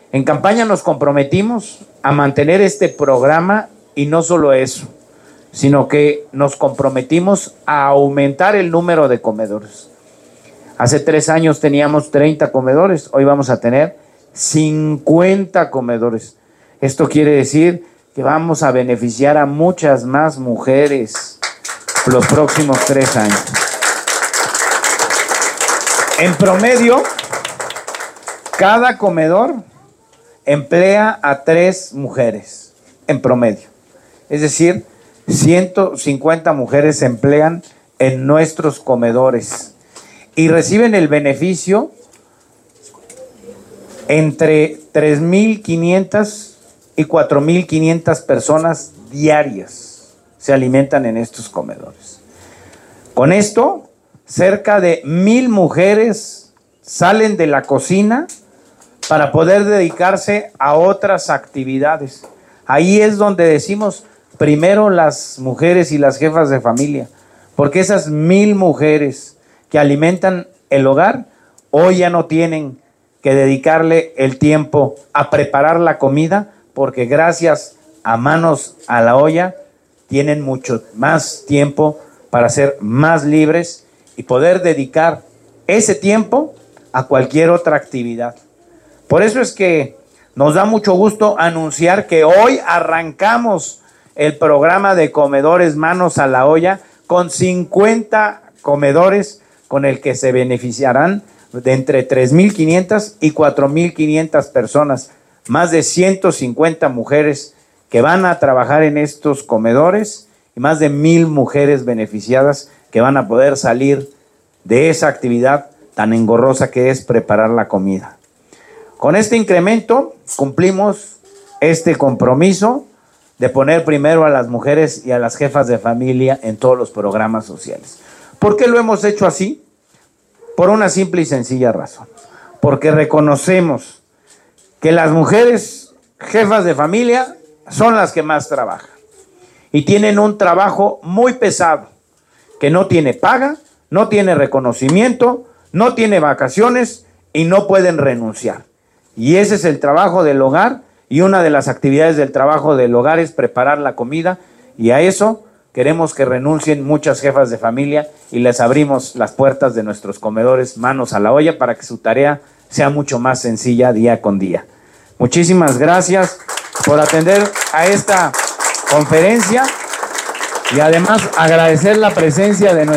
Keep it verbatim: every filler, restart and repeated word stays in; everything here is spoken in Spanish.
En campaña nos comprometimos a mantener este programa y no solo eso, sino que nos comprometimos a aumentar el número de comedores. Hace tres años teníamos treinta comedores, hoy vamos a tener cincuenta comedores. Esto quiere decir que vamos a beneficiar a muchas más mujeres los próximos tres años. En promedio, cada comedor emplea a tres mujeres, en promedio. Es decir, ciento cincuenta mujeres se emplean en nuestros comedores y reciben el beneficio entre tres mil quinientas y cuatro mil quinientas personas diarias se alimentan en estos comedores. Con esto, cerca de mil mujeres salen de la cocina para poder dedicarse a otras actividades. Ahí es donde decimos primero las mujeres y las jefas de familia, porque esas mil mujeres que alimentan el hogar hoy ya no tienen que dedicarle el tiempo a preparar la comida, porque gracias a Manos a la Olla tienen mucho más tiempo para ser más libres y poder dedicar ese tiempo a cualquier otra actividad. Por eso es que nos da mucho gusto anunciar que hoy arrancamos el programa de comedores Manos a la Olla con cincuenta comedores con el que se beneficiarán de entre tres mil quinientas y cuatro mil quinientas personas, más de ciento cincuenta mujeres que van a trabajar en estos comedores y más de mil mujeres beneficiadas que van a poder salir de esa actividad tan engorrosa que es preparar la comida. Con este incremento cumplimos este compromiso de poner primero a las mujeres y a las jefas de familia en todos los programas sociales. ¿Por qué lo hemos hecho así? Por una simple y sencilla razón. Porque reconocemos que las mujeres jefas de familia son las que más trabajan y tienen un trabajo muy pesado que no tiene paga, no tiene reconocimiento, no tiene vacaciones y no pueden renunciar. Y ese es el trabajo del hogar, y una de las actividades del trabajo del hogar es preparar la comida, y a eso queremos que renuncien muchas jefas de familia y les abrimos las puertas de nuestros comedores Manos a la Olla para que su tarea sea mucho más sencilla día con día. Muchísimas gracias por atender a esta conferencia y además agradecer la presencia de nuestros